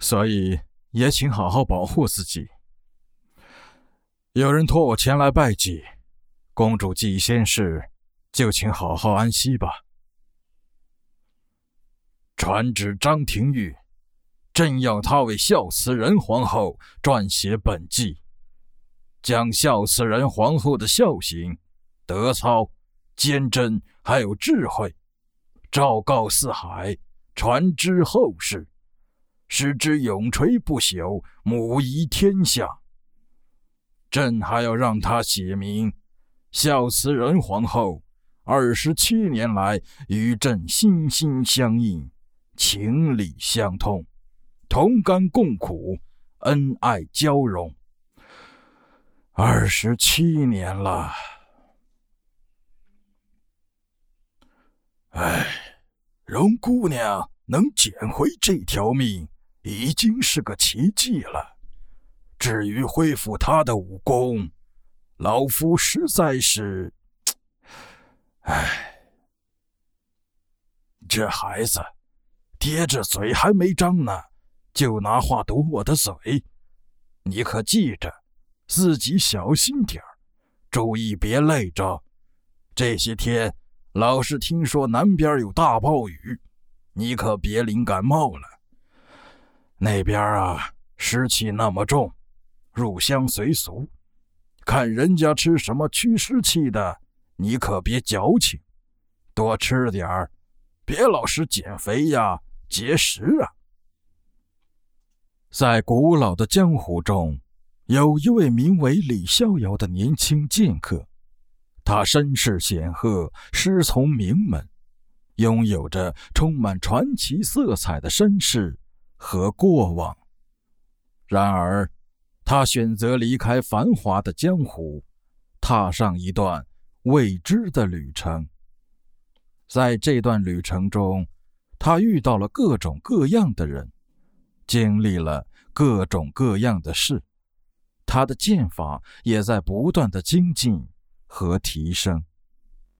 所以也请好好保护自己。有人托我前来拜祭，公主既先逝，就请好好安息吧。传旨张廷玉，朕要他为孝慈仁皇后撰写本纪，将孝慈仁皇后的孝行、德操、坚贞还有智慧，昭告四海，传之后世，使之永垂不朽，母仪天下。朕还要让他写明，孝慈仁皇后27年来与朕心心相印，情理相通，同甘共苦，恩爱交融。27年了。容姑娘能捡回这条命，已经是个奇迹了。至于恢复她的武功，老夫实在是……这孩子，爹这嘴还没张呢，就拿话堵我的嘴。你可记着，自己小心点儿，注意别累着。这些天老是听说南边有大暴雨，你可别淋感冒了。那边湿气那么重，入乡随俗，看人家吃什么驱湿气的，你可别矫情，多吃点儿，别老是减肥节食啊。在古老的江湖中，有一位名为李逍遥的年轻剑客，他身世显赫，师从名门，拥有着充满传奇色彩的身世和过往。然而他选择离开繁华的江湖，踏上一段未知的旅程。在这段旅程中，他遇到了各种各样的人，经历了各种各样的事，他的剑法也在不断的精进和提升。